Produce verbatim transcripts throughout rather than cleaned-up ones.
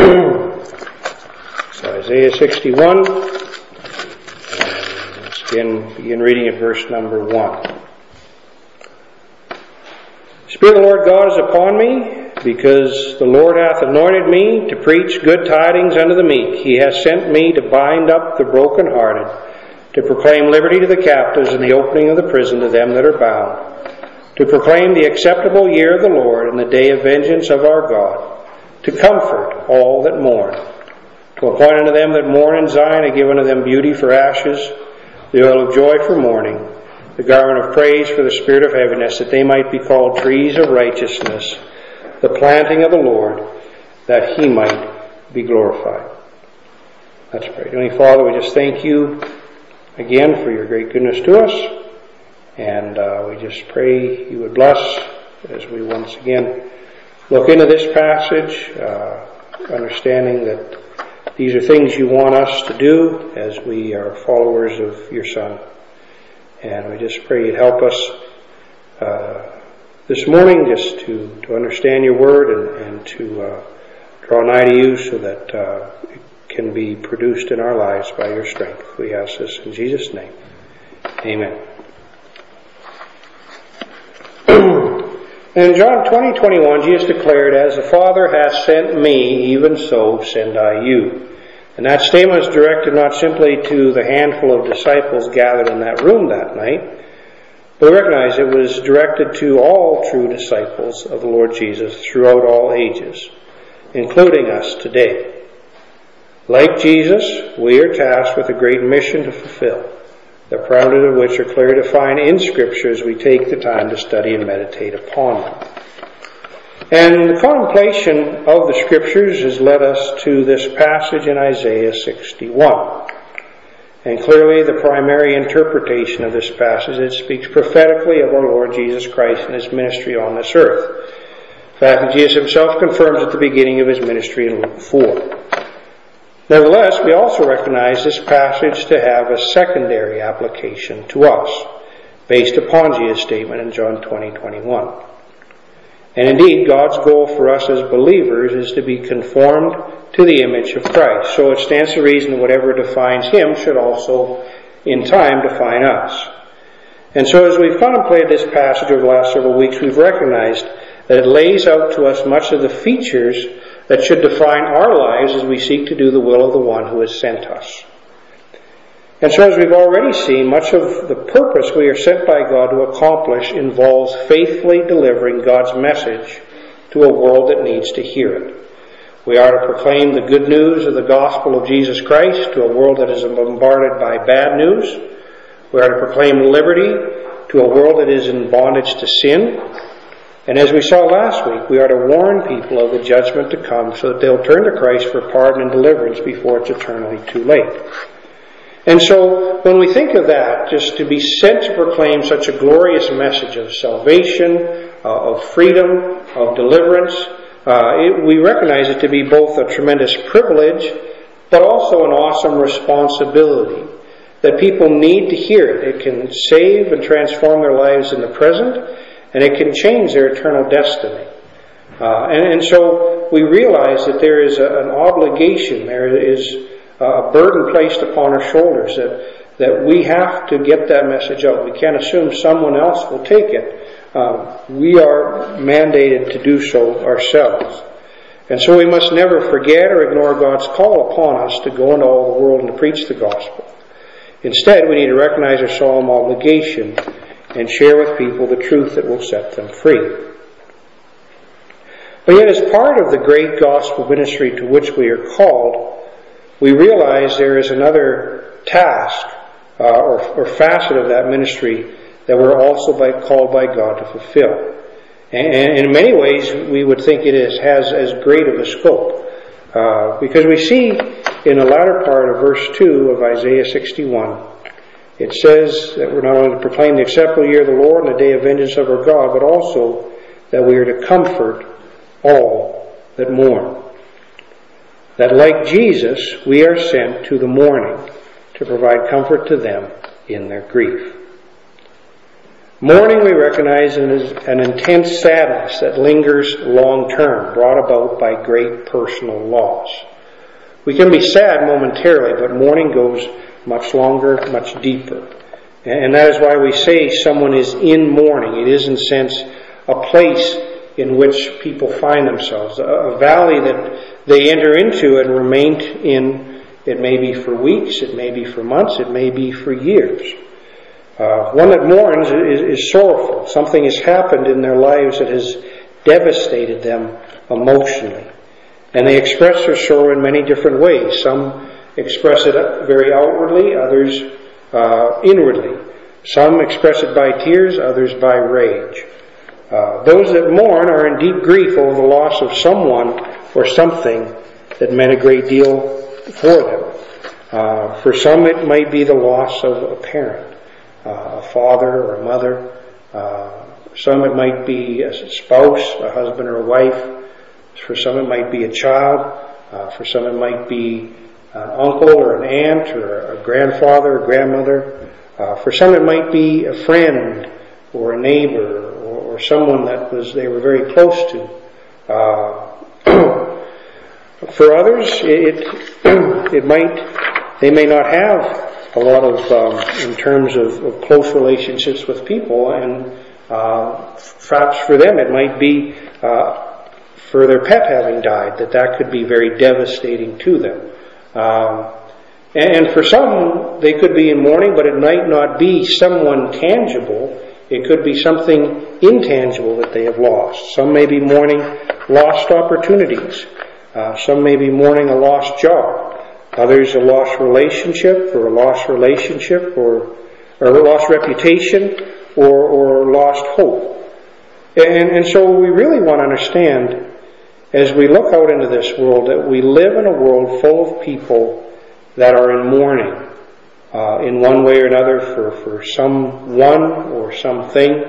So Isaiah sixty-one, and let's begin, begin reading at verse number one. The Spirit of the Lord God is upon me, because the Lord hath anointed me to preach good tidings unto the meek. He hath sent me to bind up the brokenhearted, to proclaim liberty to the captives, and the opening of the prison to them that are bound, to proclaim the acceptable year of the Lord, and the day of vengeance of our God, to comfort all that mourn, to appoint unto them that mourn in Zion, to give unto them beauty for ashes, the oil of joy for mourning, the garment of praise for the spirit of heaviness, that they might be called trees of righteousness, the planting of the Lord, that He might be glorified. Let's pray. Heavenly Father, we just thank You again for Your great goodness to us, and uh, we just pray You would bless as we once again look into this passage, uh, understanding that these are things You want us to do as we are followers of Your Son. And we just pray You'd help us uh, this morning just to, to understand Your Word and, and to uh, draw nigh to You so that uh, it can be produced in our lives by Your strength. We ask this in Jesus' name. Amen. In John twenty twenty-one, Jesus declared, "As the Father hath sent me, even so send I you." And that statement is directed not simply to the handful of disciples gathered in that room that night, but we recognize it was directed to all true disciples of the Lord Jesus throughout all ages, including us today. Like Jesus, we are tasked with a great mission to fulfill, the parameters of which are clearly defined in Scripture as we take the time to study and meditate upon them. And the contemplation of the Scriptures has led us to this passage in Isaiah sixty-one. And clearly the primary interpretation of this passage, it speaks prophetically of our Lord Jesus Christ and His ministry on this earth. In fact, Jesus Himself confirms at the beginning of His ministry in Luke four. Nevertheless, we also recognize this passage to have a secondary application to us, based upon Jesus' statement in John twenty twenty-one. And indeed, God's goal for us as believers is to be conformed to the image of Christ. So it stands to reason that whatever defines Him should also, in time, define us. And so as we've contemplated this passage over the last several weeks, we've recognized that it lays out to us much of the features that should define our lives as we seek to do the will of the one who has sent us. And so as we've already seen, much of the purpose we are sent by God to accomplish involves faithfully delivering God's message to a world that needs to hear it. We are to proclaim the good news of the gospel of Jesus Christ to a world that is bombarded by bad news. We are to proclaim liberty to a world that is in bondage to sin. And as we saw last week, we are to warn people of the judgment to come so that they'll turn to Christ for pardon and deliverance before it's eternally too late. And so, when we think of that, just to be sent to proclaim such a glorious message of salvation, uh, of freedom, of deliverance, uh, it, we recognize it to be both a tremendous privilege, but also an awesome responsibility. That people need to hear it. It can save and transform their lives in the present, and it can change their eternal destiny. Uh, and, and so, we realize that there is a, an obligation, there is a burden placed upon our shoulders that, that we have to get that message out. We can't assume someone else will take it. Um, we are mandated to do so ourselves. And so we must never forget or ignore God's call upon us to go into all the world and to preach the gospel. Instead, we need to recognize our solemn obligation and share with people the truth that will set them free. But yet, as part of the great gospel ministry to which we are called, we realize there is another task uh, or, or facet of that ministry that we're also by, called by God to fulfill. And, and in many ways, we would think it is, has as great of a scope. Uh, because we see in the latter part of verse two of Isaiah sixty-one, it says that we're not only to proclaim the acceptable year of the Lord and the day of vengeance of our God, but also that we are to comfort all that mourn. That like Jesus, we are sent to the mourning to provide comfort to them in their grief. Mourning we recognize as an intense sadness that lingers long term, brought about by great personal loss. We can be sad momentarily, but mourning goes much longer, much deeper. And that is why we say someone is in mourning. It is, in a sense, a place in which people find themselves, a valley that they enter into and remain in. It may be for weeks, it may be for months, it may be for years. Uh, one that mourns is, is sorrowful. Something has happened in their lives that has devastated them emotionally. And they express their sorrow in many different ways. Some express it very outwardly, others uh, inwardly. Some express it by tears, others by rage. Uh, those that mourn are in deep grief over the loss of someone or something that meant a great deal for them. Uh, for some it might be the loss of a parent. Uh, a father or a mother. Uh, some it might be a spouse, a husband or a wife. For some it might be a child. Uh, for some it might be an uncle or an aunt or a grandfather or grandmother. Uh, for some it might be a friend or a neighbor or, or someone that was they were very close to. Uh, for others, it it might they may not have a lot of, um, in terms of, of close relationships with people, and uh, perhaps for them it might be uh, for their pet having died, that that could be very devastating to them. Um, and, and for some, they could be in mourning, but it might not be someone tangible. It could be something intangible that they have lost. Some may be mourning lost opportunities. Uh, some may be mourning a lost job. Others a lost relationship, or a lost relationship, or, or a lost reputation, or, or lost hope. And, and so we really want to understand, as we look out into this world, that we live in a world full of people that are in mourning, uh, in one way or another, for, for someone or something.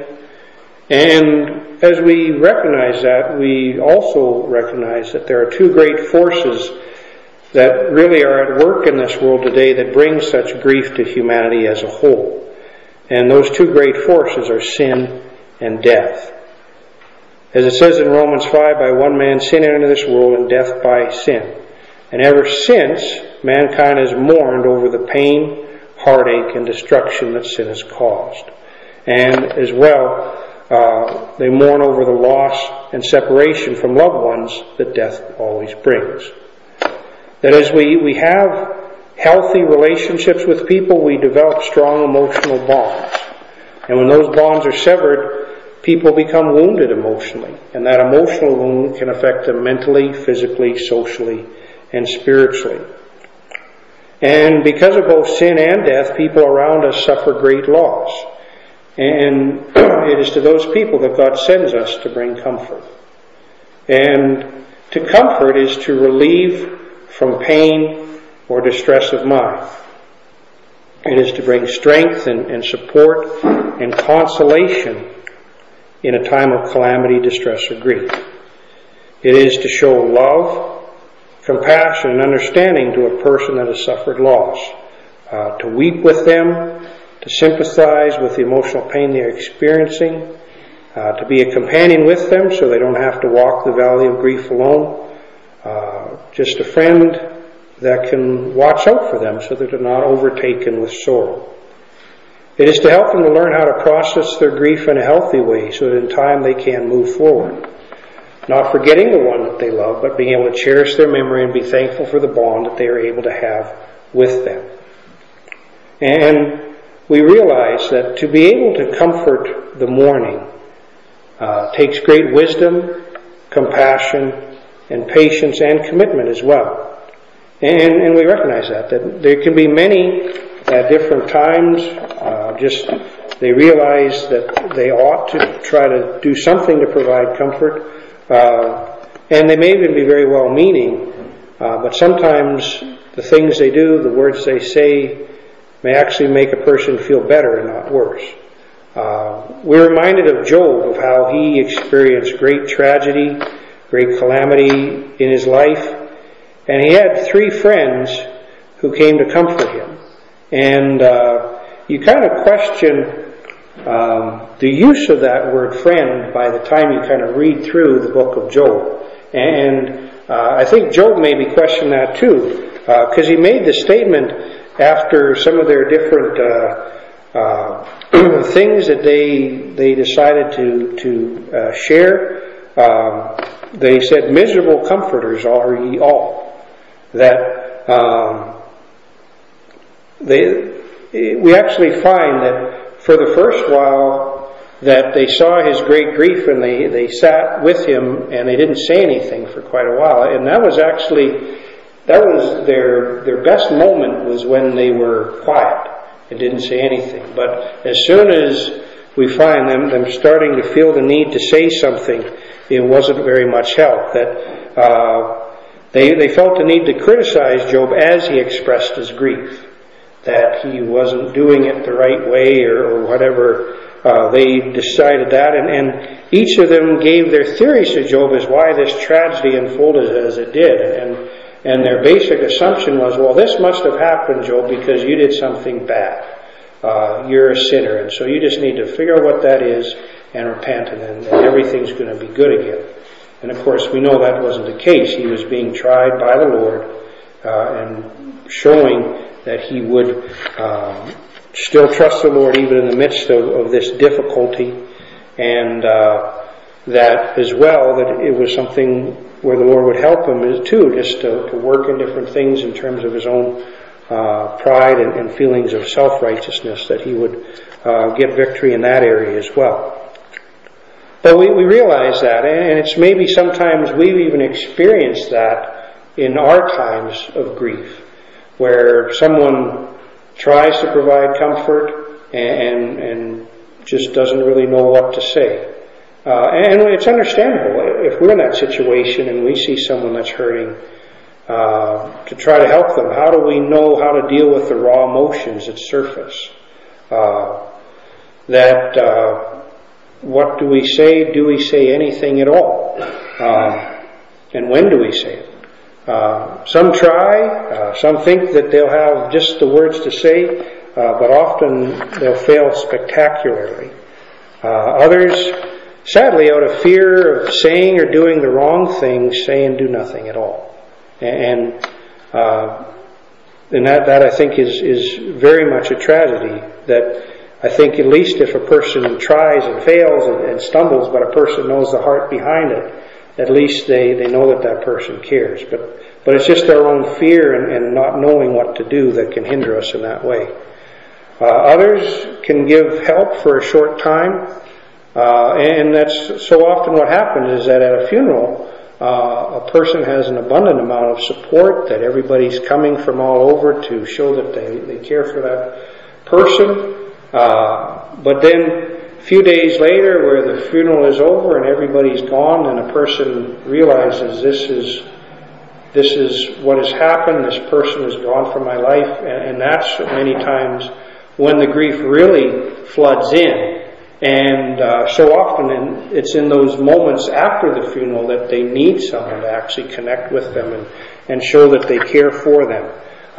And as we recognize that, we also recognize that there are two great forces that really are at work in this world today that bring such grief to humanity as a whole. And those two great forces are sin and death. As it says in Romans five, by one man sin entered into this world, and death by sin. And ever since, mankind has mourned over the pain, heartache, and destruction that sin has caused. And as well, uh, they mourn over the loss and separation from loved ones that death always brings. That as we, we have healthy relationships with people, we develop strong emotional bonds. And when those bonds are severed, people become wounded emotionally. And that emotional wound can affect them mentally, physically, socially, and spiritually. And because of both sin and death, people around us suffer great loss. And it is to those people that God sends us to bring comfort. And to comfort is to relieve from pain or distress of mind. It is to bring strength and, and support and consolation in a time of calamity, distress, or grief. It is to show love, compassion, and understanding to a person that has suffered loss. Uh, to weep with them, to sympathize with the emotional pain they are experiencing, uh, to be a companion with them so they don't have to walk the valley of grief alone. Uh, just a friend that can watch out for them so that they're not overtaken with sorrow. It is to help them to learn how to process their grief in a healthy way so that in time they can move forward. Not forgetting the one that they love, but being able to cherish their memory and be thankful for the bond that they are able to have with them. And we realize that to be able to comfort the mourning uh, takes great wisdom, compassion, and patience and commitment as well. And, and we recognize that, that there can be many at different times, uh, just they realize that they ought to try to do something to provide comfort, uh, and they may even be very well-meaning, uh, but sometimes the things they do, the words they say, may actually make a person feel better and not worse. Uh, we're reminded of Job, of how he experienced great tragedy, great calamity in his life, and he had three friends who came to comfort him. And uh, you kind of question um, the use of that word friend by the time you kind of read through the book of Job. And uh, I think Job maybe questioned that too, because uh, he made the statement after some of their different uh, uh, things that they they decided to to uh, share. Um, they said, "Miserable comforters are ye all." That um, they we actually find that for the first while that they saw his great grief and they, they sat with him and they didn't say anything for quite a while. And that was actually, that was their, their best moment was when they were quiet and didn't say anything. But as soon as we find them, them starting to feel the need to say something, it wasn't very much help. That, uh, they, they felt the need to criticize Job as he expressed his grief. That he wasn't doing it the right way or, or whatever. Uh, they decided that, and, and each of them gave their theories to Job as why this tragedy unfolded as it did. And, and their basic assumption was, well, this must have happened, Job, because you did something bad. Uh, you're a sinner, and so you just need to figure out what that is and repent, and then and everything's going to be good again. And of course, we know that wasn't the case. He was being tried by the Lord uh, and showing that he would um, still trust the Lord even in the midst of, of this difficulty, and uh, that as well, that it was something where the Lord would help him too, just to, to work in different things in terms of his own uh, pride and, and feelings of self-righteousness, that he would uh, get victory in that area as well. But we, we realize that, and it's maybe sometimes we've even experienced that in our times of grief, where someone tries to provide comfort and, and just doesn't really know what to say. Uh, and it's understandable if we're in that situation and we see someone that's hurting, uh, to try to help them. How do we know how to deal with the raw emotions that surface? Uh, that uh, what do we say? Do we say anything at all? Uh, and when do we say it? Uh, some try, uh, some think that they'll have just the words to say, uh, but often they'll fail spectacularly. Uh, others, sadly, out of fear of saying or doing the wrong thing, say and do nothing at all. And uh, and that, that I think is, is very much a tragedy. That I think at least if a person tries and fails and, and stumbles, but a person knows the heart behind it, at least they, they know that that person cares. But but it's just our own fear and, and not knowing what to do that can hinder us in that way. Uh, others can give help for a short time. Uh, and that's so often what happens is that at a funeral, uh, a person has an abundant amount of support, that everybody's coming from all over to show that they, they care for that person. Uh, but then a few days later, where the funeral is over and everybody's gone, and a person realizes this is this is what has happened, this person is gone from my life, and, and that's many times when the grief really floods in. And uh, so often in, it's in those moments after the funeral that they need someone to actually connect with them and, and show that they care for them.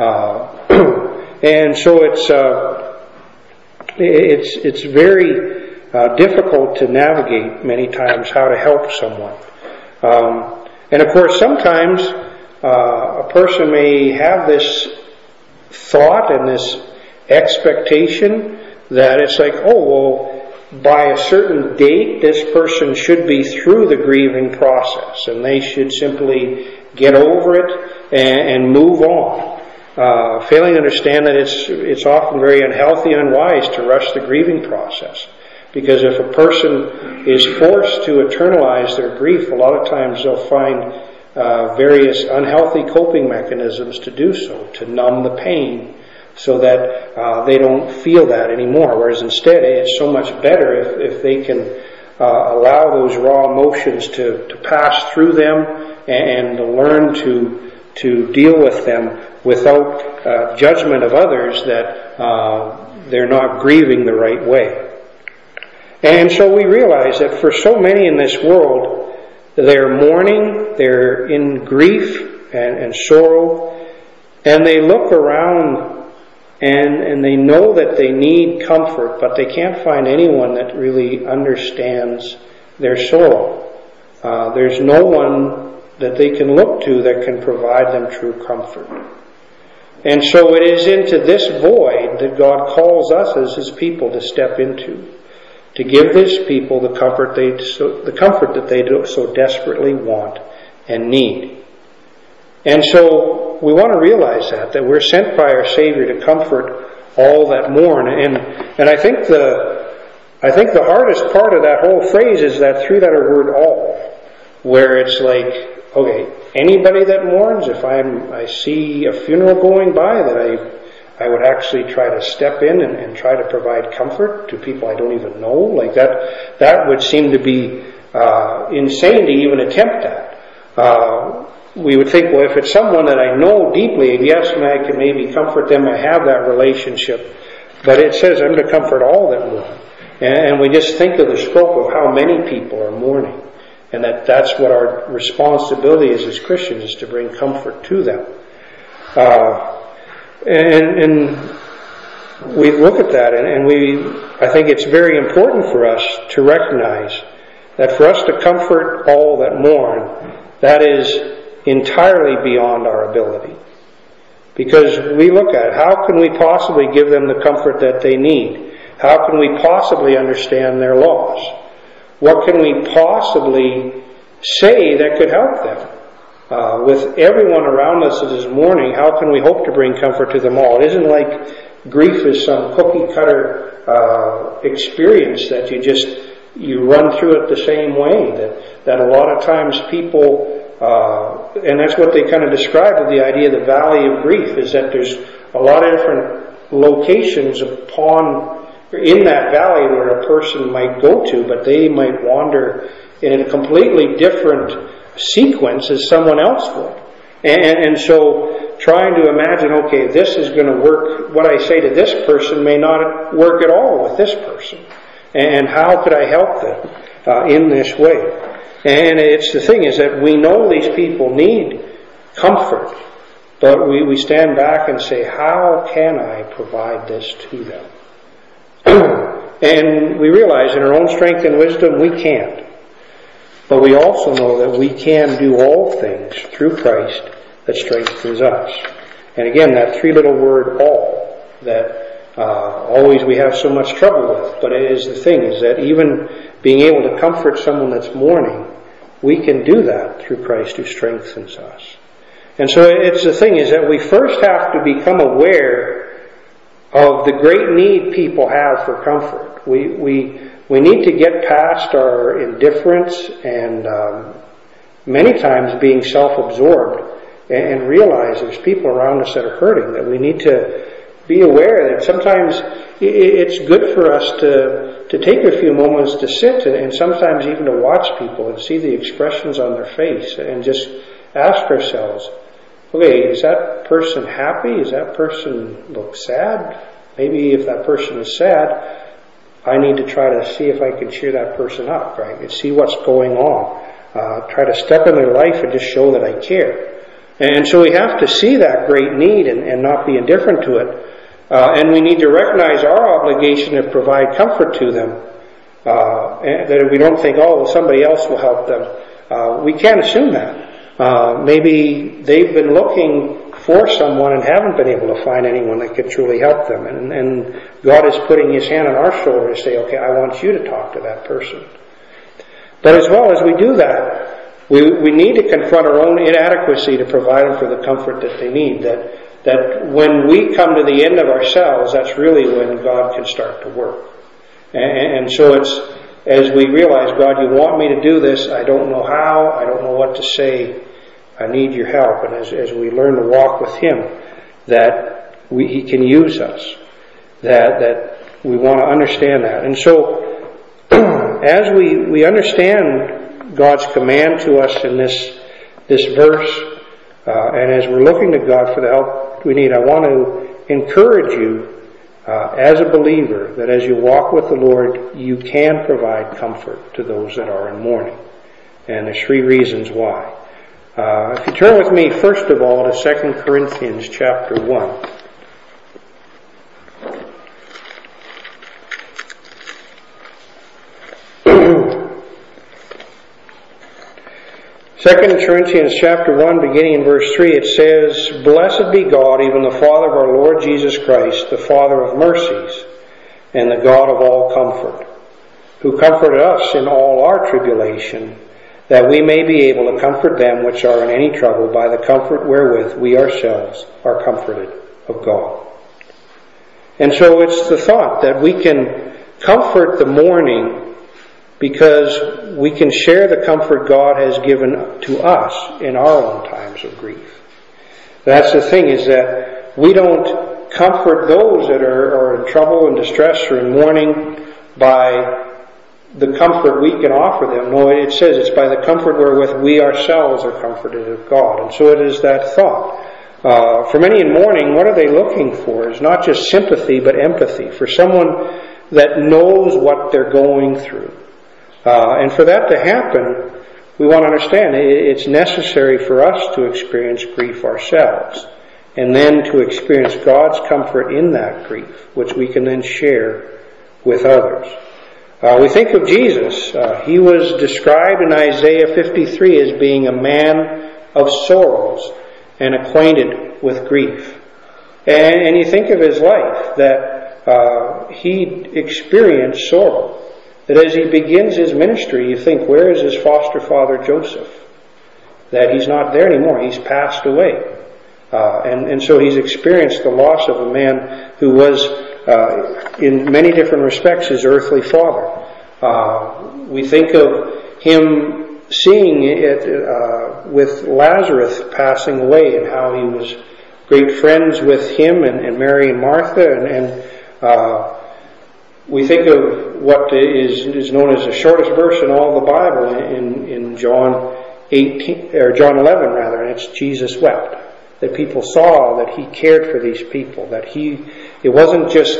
Uh, and so it's uh, it's it's very uh, difficult to navigate many times how to help someone. Um, and of course, sometimes uh, a person may have this thought and this expectation that it's like, oh, well, by a certain date, this person should be through the grieving process, and they should simply get over it and, and move on. Uh, failing to understand that it's it's often very unhealthy and unwise to rush the grieving process, because if a person is forced to eternalize their grief, a lot of times they'll find uh, various unhealthy coping mechanisms to do so, to numb the pain, so that uh, they don't feel that anymore. Whereas instead, it's so much better if, if they can uh, allow those raw emotions to, to pass through them and, and to learn to to deal with them without uh, judgment of others, that uh, they're not grieving the right way. And so we realize that for so many in this world, they're mourning, they're in grief and, and sorrow, and they look around And, and they know that they need comfort, but they can't find anyone that really understands their soul. Uh, there's no one that they can look to that can provide them true comfort. And so it is into this void that God calls us as His people to step into, to give His people the comfort they so, the comfort that they do so desperately want and need. And so we want to realize that that we're sent by our Savior to comfort all that mourn. And and I think the I think the hardest part of that whole phrase is that three-letter word "all," where it's like, okay, anybody that mourns, if I'm, I see a funeral going by, that I, I would actually try to step in and, and try to provide comfort to people I don't even know. Like that, that would seem to be uh, insane to even attempt that. Uh, we would think, well, if it's someone that I know deeply, yes, I can maybe comfort them. I have that relationship. But it says I'm to comfort all that mourn. And, and we just think of the scope of how many people are mourning. And that that's what our responsibility is as Christians, is to bring comfort to them. Uh, and, and we look at that, and, and we, I think it's very important for us to recognize that for us to comfort all that mourn, that is entirely beyond our ability. Because we look at how can we possibly give them the comfort that they need? How can we possibly understand their loss? What can we possibly say that could help them? Uh, with everyone around us that is mourning, how can we hope to bring comfort to them all? It isn't like grief is some cookie-cutter uh, experience that you just, you run through it the same way. That, that a lot of times people, uh, and that's what they kind of describe with the idea of the valley of grief, is that there's a lot of different locations upon in that valley where a person might go to, but they might wander in a completely different sequence as someone else would. And, and so trying to imagine, okay, this is going to work, what I say to this person may not work at all with this person. And how could I help them uh, in this way? And it's the thing is that we know these people need comfort, but we, we stand back and say, how can I provide this to them? And we realize in our own strength and wisdom we can't. But we also know that we can do all things through Christ that strengthens us. And again, that three little word, all, that uh, always we have so much trouble with. But it is the thing, is that even being able to comfort someone that's mourning, we can do that through Christ who strengthens us. And so it's the thing, is that we first have to become aware of the great need people have for comfort. We we we need to get past our indifference and um, many times being self-absorbed and, and realize there's people around us that are hurting, that we need to be aware that sometimes it's good for us to to take a few moments to sit and, and sometimes even to watch people and see the expressions on their face and just ask ourselves, okay, is that person happy? Is that person look sad? Maybe if that person is sad, I need to try to see if I can cheer that person up, right? And see what's going on. Uh, try to step in their life and just show that I care. And so we have to see that great need and, and not be indifferent to it. Uh, and we need to recognize our obligation to provide comfort to them. Uh, and that we don't think, oh, well, somebody else will help them. Uh, we can't assume that. Uh, maybe they've been looking for someone and haven't been able to find anyone that could truly help them. And, and God is putting His hand on our shoulder to say, okay, I want you to talk to that person. But as well as we do that, we, we need to confront our own inadequacy to provide them for the comfort that they need. That, that when we come to the end of ourselves, that's really when God can start to work. And, and so it's, as we realize, God, you want me to do this, I don't know how, I don't know what to say, I need your help. And as, as we learn to walk with Him, that we, He can use us, that that we want to understand that. And so, as we, we understand God's command to us in this this verse, uh, and as we're looking to God for the help we need, I want to encourage you uh, as a believer that as you walk with the Lord, you can provide comfort to those that are in mourning. And there's three reasons why. Uh, if you turn with me, first of all, to Second Corinthians chapter one. Second Corinthians chapter one, beginning in verse three, it says, "Blessed be God, even the Father of our Lord Jesus Christ, the Father of mercies, and the God of all comfort, who comforted us in all our tribulation, that we may be able to comfort them which are in any trouble by the comfort wherewith we ourselves are comforted of God." And so it's the thought that we can comfort the mourning because we can share the comfort God has given to us in our own times of grief. That's the thing, is that we don't comfort those that are, are in trouble and distress or in mourning by the comfort we can offer them. No, it says it's by the comfort wherewith we ourselves are comforted of God. And so it is that thought. Uh, for many in mourning, what are they looking for? It's not just sympathy, but empathy. For someone that knows what they're going through. Uh, and for that to happen, we want to understand it's necessary for us to experience grief ourselves, and then to experience God's comfort in that grief, which we can then share with others. Uh, we think of Jesus. Uh, he was described in Isaiah fifty-three as being a man of sorrows and acquainted with grief. And, and you think of his life, that uh, he experienced sorrow. That as he begins his ministry, you think, where is his foster father Joseph? That he's not there anymore. He's passed away. Uh, and, and so he's experienced the loss of a man who was, uh, in many different respects, his earthly father. Uh, we think of him seeing it uh, with Lazarus passing away, and how he was great friends with him and, and Mary and Martha, and, and uh, we think of what is, is known as the shortest verse in all the Bible, in, in John eighteen or John eleven rather, and it's Jesus wept. That people saw that he cared for these people. That he, it wasn't just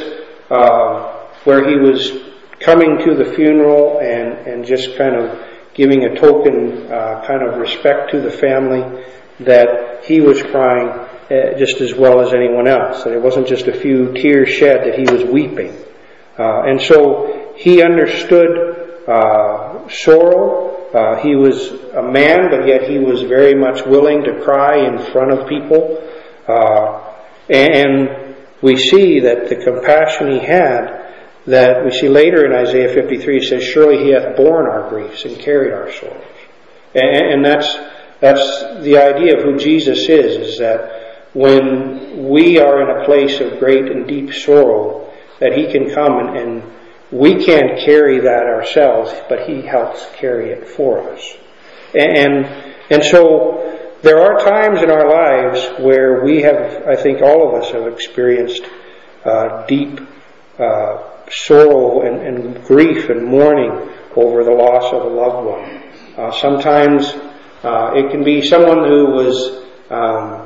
uh, where he was coming to the funeral and, and just kind of giving a token uh, kind of respect to the family. That he was crying uh, just as well as anyone else. That it wasn't just a few tears shed. That he was weeping. Uh, and so he understood uh, sorrow. Uh, he was a man, but yet he was very much willing to cry in front of people. Uh, and we see that the compassion he had, that we see later in Isaiah fifty-three, says, "Surely he hath borne our griefs and carried our sorrows." And, and that's that's the idea of who Jesus is, is that when we are in a place of great and deep sorrow, that he can come and, and we can't carry that ourselves, but he helps carry it for us. And and so there are times in our lives where we have, I think all of us have experienced uh, deep uh, sorrow and, and grief and mourning over the loss of a loved one. Uh, sometimes uh, it can be someone who was um,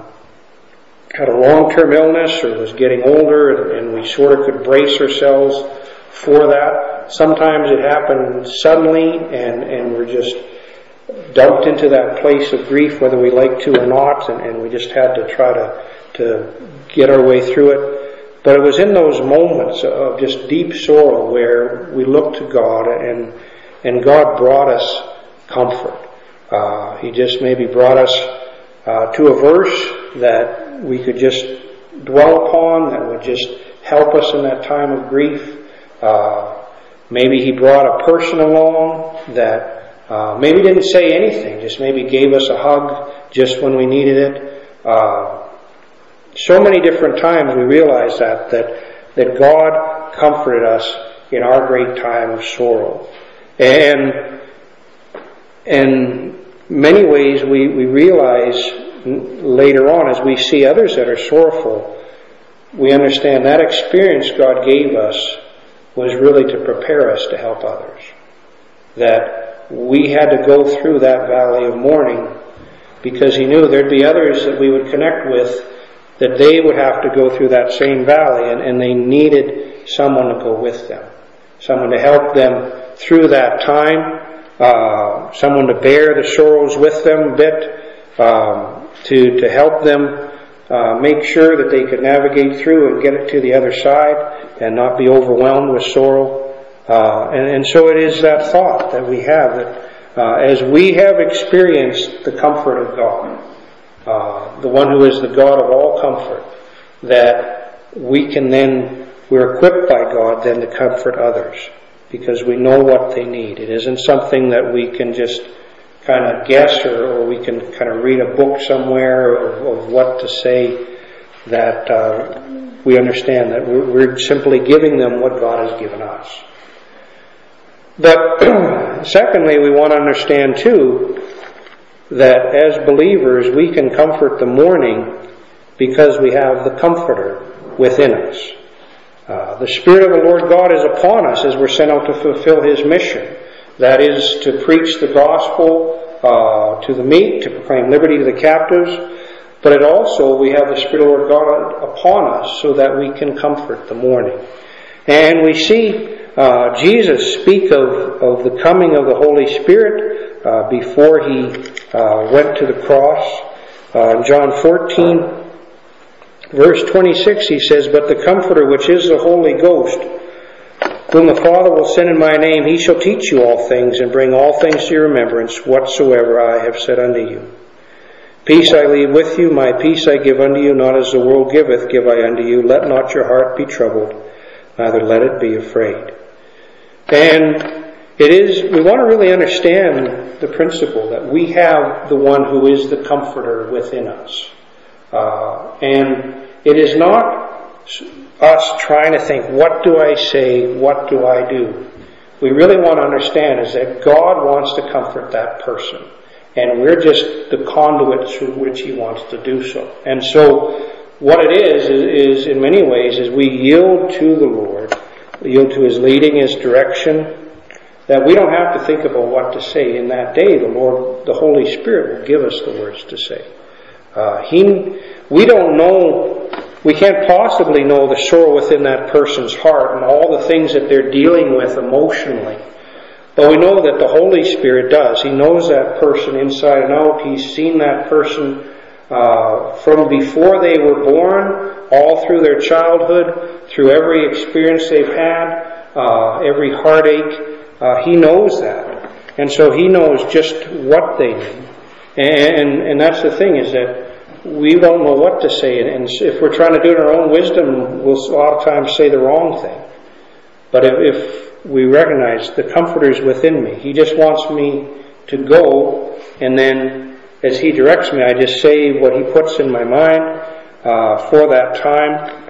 had a long-term illness or was getting older, and we sort of could brace ourselves for that. Sometimes it happened suddenly, and, and we're just dumped into that place of grief, whether we like to or not, and, and we just had to try to, to get our way through it. But it was in those moments of just deep sorrow where we looked to God, and, and God brought us comfort. Uh, he just maybe brought us uh, to a verse that we could just dwell upon, that would just help us in that time of grief. Uh, maybe he brought a person along that uh, maybe didn't say anything, just maybe gave us a hug just when we needed it. Uh, so many different times we realized that, that, that God comforted us in our great time of sorrow. And in many ways we, we realize later on, as we see others that are sorrowful, we understand that experience God gave us was really to prepare us to help others. That we had to go through that valley of mourning because he knew there'd be others that we would connect with, that they would have to go through that same valley, and, and they needed someone to go with them. Someone to help them through that time, uh, someone to bear the sorrows with them a bit, um, to, to help them uh, make sure that they could navigate through and get it to the other side and not be overwhelmed with sorrow. Uh, and, and so it is that thought that we have, that uh, as we have experienced the comfort of God, uh, the one who is the God of all comfort, that we can then, we're equipped by God then to comfort others, because we know what they need. It isn't something that we can just kind of guess, or, or we can kind of read a book somewhere of, of what to say, that uh, we understand that we're, we're simply giving them what God has given us. But secondly, we want to understand too that as believers we can comfort the mourning because we have the Comforter within us. Uh, the Spirit of the Lord God is upon us as we're sent out to fulfill His mission. That is to preach the gospel uh, to the meek, to proclaim liberty to the captives. But it also, we have the Spirit of the Lord God upon us so that we can comfort the mourning. And we see uh, Jesus speak of, of the coming of the Holy Spirit uh, before He uh, went to the cross. Uh, in John fourteen, verse twenty-six, He says, "But the Comforter, which is the Holy Ghost, whom the Father will send in my name, He shall teach you all things, and bring all things to your remembrance, whatsoever I have said unto you. Peace I leave with you, my peace I give unto you, not as the world giveth, give I unto you. Let not your heart be troubled, neither let it be afraid." And it is, we want to really understand the principle that we have the one who is the Comforter within us. Uh, and it is not us trying to think, what do I say, what do I do? We really want to understand is that God wants to comfort that person. And we're just the conduit through which He wants to do so. And so what it is, is, is in many ways, is we yield to the Lord, we yield to His leading, His direction, that we don't have to think about what to say. In that day, the Lord, the Holy Spirit will give us the words to say. Uh, he, we don't know, we can't possibly know the sorrow within that person's heart and all the things that they're dealing with emotionally. But we know that the Holy Spirit does. He knows that person inside and out. He's seen that person uh, from before they were born, all through their childhood, through every experience they've had, uh, every heartache. Uh, he knows that. And so He knows just what they need. And, and that's the thing, is that we don't know what to say. And if we're trying to do it in our own wisdom, we'll a lot of times say the wrong thing. But if, if we recognize the Comforter's within me, He just wants me to go, and then as He directs me, I just say what He puts in my mind uh, for that time,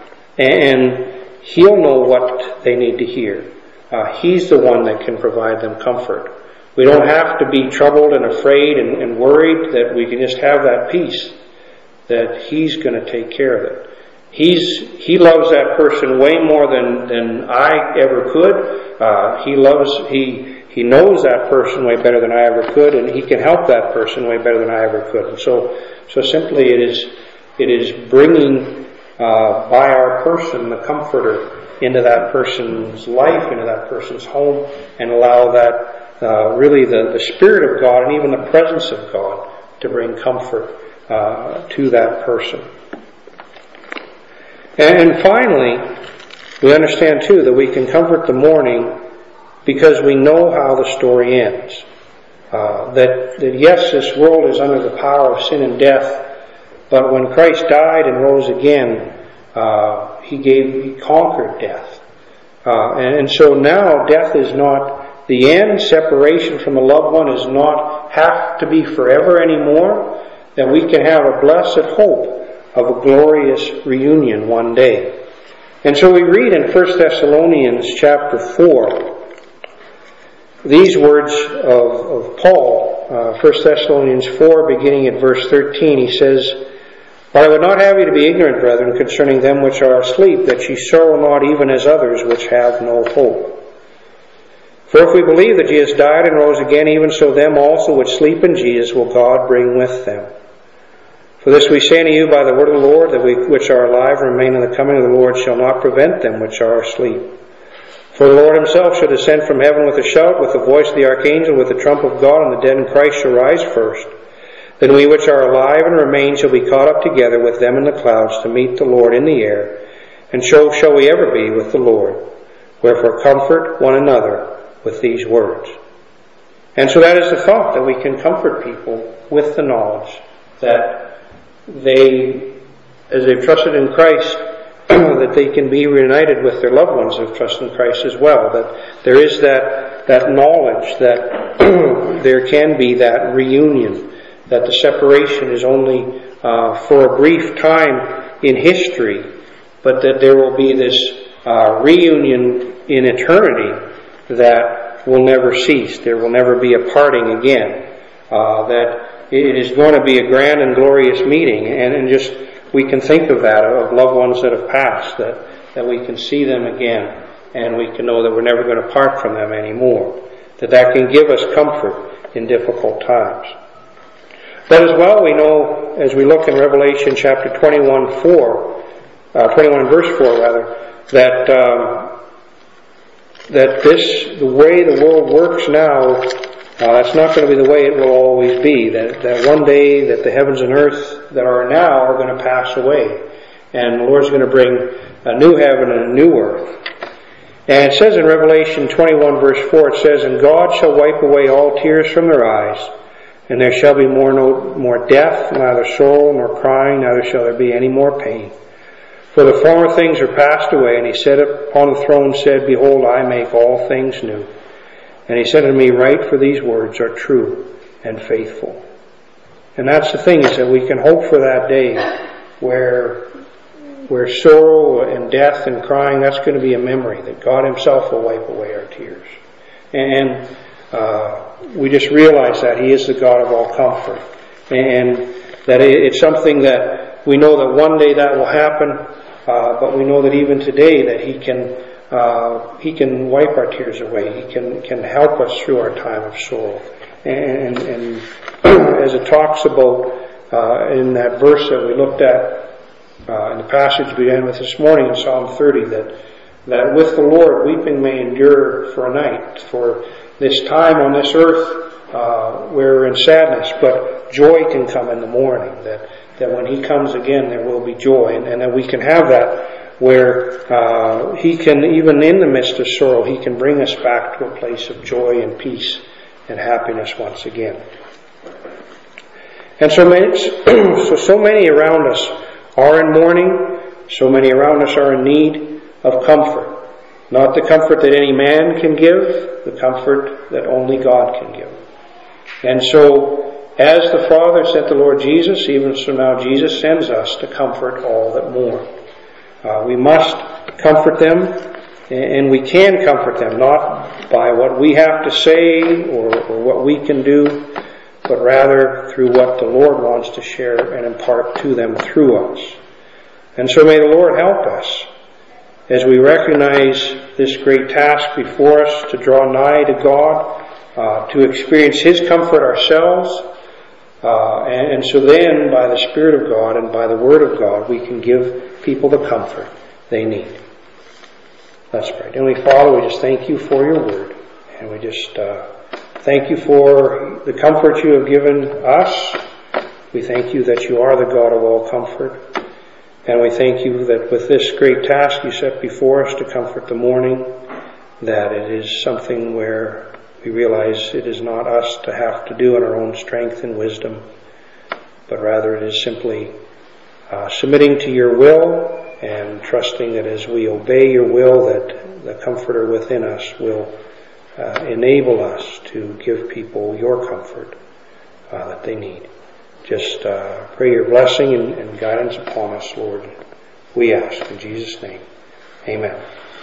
and He'll know what they need to hear. Uh, he's the one that can provide them comfort. We don't have to be troubled and afraid and, and worried, that we can just have that peace, that He's going to take care of it. He's, He loves that person way more than, than I ever could. Uh, he loves, He, He knows that person way better than I ever could, and He can help that person way better than I ever could. And so, so simply it is, it is bringing, uh, by our person the Comforter into that person's life, into that person's home, and allow that, uh, really the, the Spirit of God and even the presence of God to bring comfort, uh, to that person. And finally, we understand too that we can comfort the mourning because we know how the story ends. Uh, that, that yes, this world is under the power of sin and death, but when Christ died and rose again, uh, He gave, He conquered death. Uh, and, and so now death is not the end. Separation from a loved one is not have to be forever anymore. That we can have a blessed hope of a glorious reunion one day. And so we read in First Thessalonians chapter four these words of, of Paul. Uh, First Thessalonians four, beginning at verse thirteen, he says, "But I would not have you to be ignorant, brethren, concerning them which are asleep, that ye sorrow not even as others which have no hope. For if we believe that Jesus died and rose again, even so them also which sleep in Jesus will God bring with them. For this we say unto you by the word of the Lord, that we which are alive and remain in the coming of the Lord shall not prevent them which are asleep. For the Lord Himself shall descend from heaven with a shout, with the voice of the archangel, with the trump of God, and the dead in Christ shall rise first. Then we which are alive and remain shall be caught up together with them in the clouds to meet the Lord in the air, and so shall we ever be with the Lord. Wherefore comfort one another with these words." And so that is the thought, that we can comfort people with the knowledge that they, as they've trusted in Christ, that they can be reunited with their loved ones who have trusted in Christ as well. That there is that, that knowledge that there can be that reunion, that the separation is only uh, for a brief time in history, but that there will be this uh, reunion in eternity that will never cease. There will never be a parting again. Uh, that it is going to be a grand and glorious meeting, and, and just we can think of that, of loved ones that have passed, that, that we can see them again, and we can know that we're never going to part from them anymore. That that can give us comfort in difficult times. But as well, we know, as we look in Revelation chapter twenty-one, four, uh, twenty-one verse four rather, that um, that this, the way the world works now, uh, it's not going to be the way it will always be. That, that one day that the heavens and earth that are now are going to pass away, and the Lord's going to bring a new heaven and a new earth. And it says in Revelation twenty-one verse four, it says, "And God shall wipe away all tears from their eyes, and there shall be more no more death, neither sorrow nor crying, neither shall there be any more pain. For the former things are passed away." And he sat upon the throne, said, "Behold, I make all things new." And he said unto me, "Write, for these words are true and faithful." And that's the thing, is that we can hope for that day where where sorrow and death and crying, that's going to be a memory, that God himself will wipe away our tears. And uh, we just realize that he is the God of all comfort. And that it's something that we know that one day that will happen, uh, but we know that even today that he can uh, he can wipe our tears away. He can, can help us through our time of sorrow. And, and as it talks about uh, in that verse that we looked at, Uh, in the passage we began with this morning in Psalm thirty, that that with the Lord weeping may endure for a night, for this time on this earth uh, we're in sadness, but joy can come in the morning, that, that when he comes again there will be joy, and, and that we can have that where uh, he can, even in the midst of sorrow, he can bring us back to a place of joy and peace and happiness once again. And so many, so, so many around us are in mourning, so many around us are in need of comfort. Not the comfort that any man can give, the comfort that only God can give. And so, as the Father sent the Lord Jesus, even so now Jesus sends us to comfort all that mourn. Uh, we must comfort them, and we can comfort them, not by what we have to say or, or what we can do, but rather through what the Lord wants to share and impart to them through us. And so may the Lord help us as we recognize this great task before us to draw nigh to God, uh, to experience his comfort ourselves, uh, and, and so then by the Spirit of God and by the Word of God we can give people the comfort they need. Let's pray. Heavenly Father, we just thank you for your Word, and we just uh, thank you for the comfort you have given us. We thank you that you are the God of all comfort. And we thank you that with this great task you set before us to comfort the mourning, that it is something where we realize it is not us to have to do in our own strength and wisdom, but rather it is simply uh, submitting to your will and trusting that as we obey your will, that the Comforter within us will Uh, enable us to give people your comfort uh, that they need. Just uh, pray your blessing and, and guidance upon us, Lord. We ask in Jesus' name. Amen.